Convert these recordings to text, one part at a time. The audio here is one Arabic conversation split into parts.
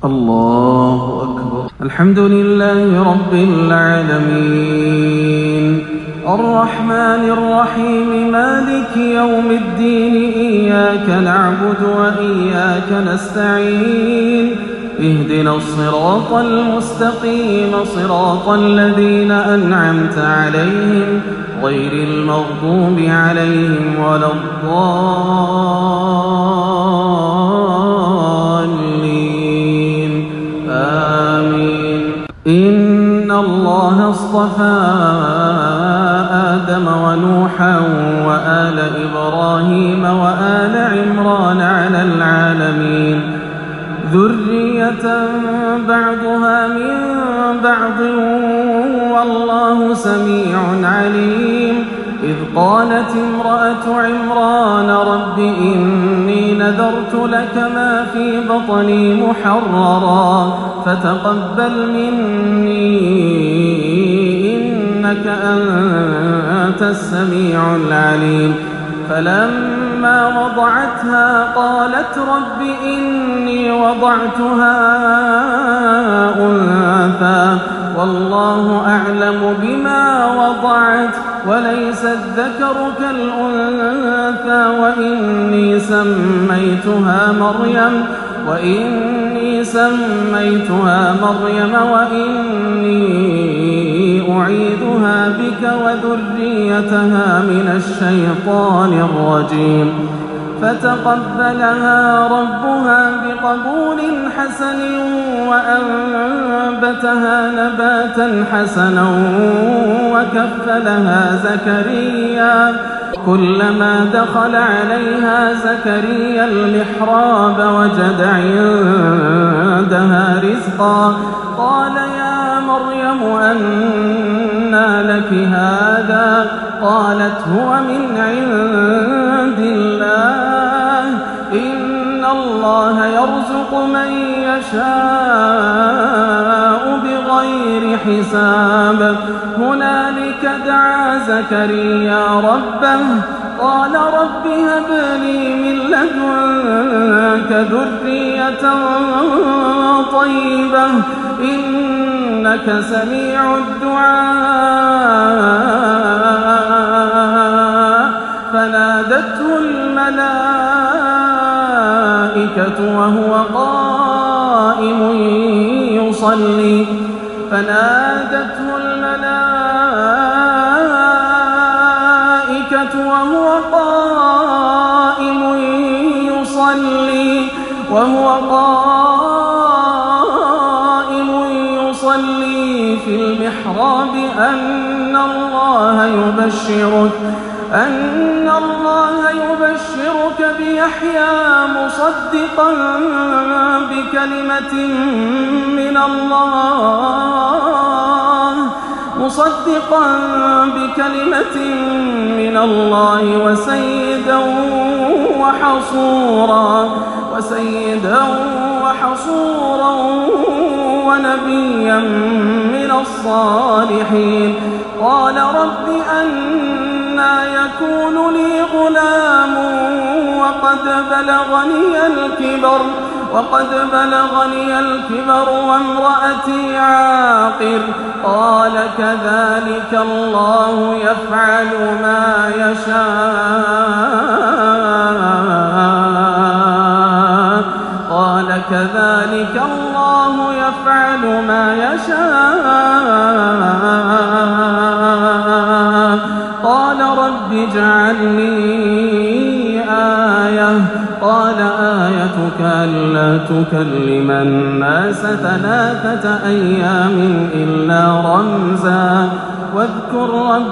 الله أكبر. الحمد لله رب العالمين الرحمن الرحيم مالك يوم الدين إياك نعبد وإياك نستعين اهدنا الصراط المستقيم صراط الذين أنعمت عليهم غير المغضوب عليهم ولا الضالين آمين. إن الله اصطفى آدم ونوحا وآل إبراهيم وآل عمران على العالمين ذرية بعضها من بعض والله سميع عليم. إذ قالت امرأة عمران رب إني نذرت لك ما في بطني محررا فتقبل مني إنك أنت السميع العليم. فلما وضعتها قالت رب إني وضعتها أنثى والله أعلم بما وضعت وليس الذكر كالأنثى وإني سميتها مريم وإني أعيذها بك وذريتها من الشيطان الرجيم. فتقبلها ربها بقبول حسن وأنبتها نباتا حسنا وكفلها زكريا. كلما دخل عليها زكريا المحراب وجد عندها رزقا قال يا مريم أنى لك هذا قالت هو من عند الله إن الله يرزق من يشاء بغير حساب. هنالك دعا زكريا ربه قال رب هب لي من لدنك ذرية طيبة إنك سميع الدعاء. فنادته الملائكة وهو قائم يصلي في المحراب أن الله يبشرك بيحيى مصدقا بكلمة من الله وسيدا وحصورا ونبيا من الصالحين. قال رب أنى يكون لي غلام وقد بلغني الكبر وامرأتي عاقر قال كذلك الله يفعل ما يشاء قال رب اجعل لي آية قال آيتك ألا تكلم الناس 3 أيام إلا رمزا واذكر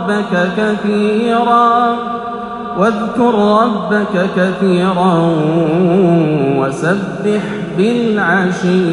ربك كثيرا وسبح بالعشي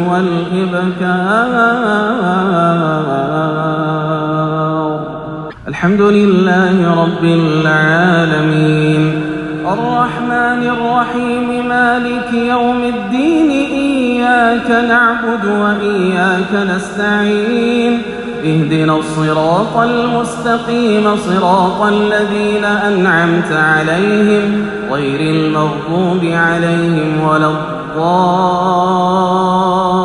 والإبكار. الحمد لله رب العالمين الرحمن الرحيم مالك يوم الدين إياك نعبد وإياك نستعين اهدنا الصراط المستقيم صراط الذين أنعمت عليهم غير المغضوب عليهم ولا الضالين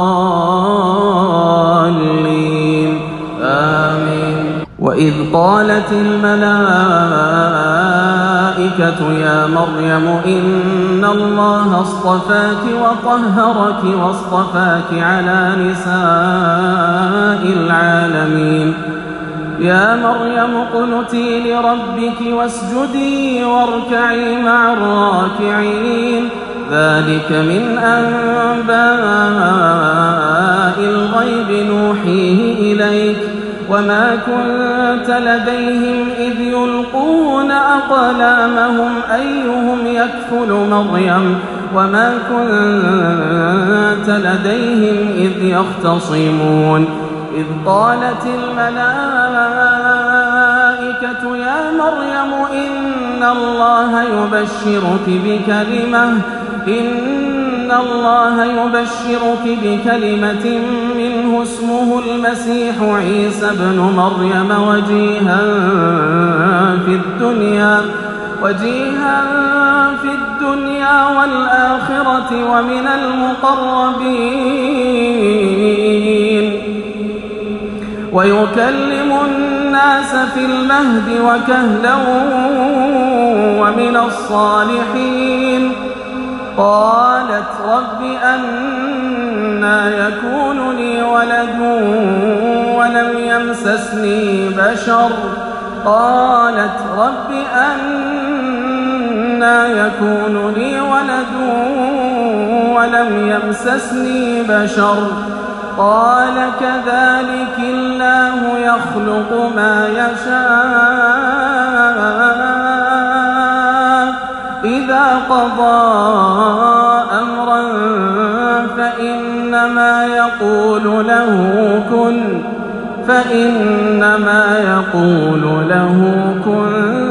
وإذ قالت الملائكة يا مريم إن الله اصطفاك وطهرك واصطفاك على نساء العالمين يا مريم اقنتي لربك واسجدي واركعي مع الراكعين ذلك من أنباء الغيب نوحيه إليك وما كنت لديهم إذ يلقون أقلامهم أيهم يكفل مريم وما كنت لديهم إذ يختصمون إذ قالت الملائكة يا مريم إن الله يبشرك بكلمة منه اسمه المسيح عيسى ابن مريم وجيها في الدنيا والآخرة ومن المقربين ويكلم الناس في المهد وكهلا ومن الصالحين قالت رب أنى يكون لي ولد ولم يمسسني بشر قالت رب أنى يكون لي ولد ولم يمسسني بشر قال كذلك الله يخلق ما يشاء إذا قضى أمرا فإنما يقول له كن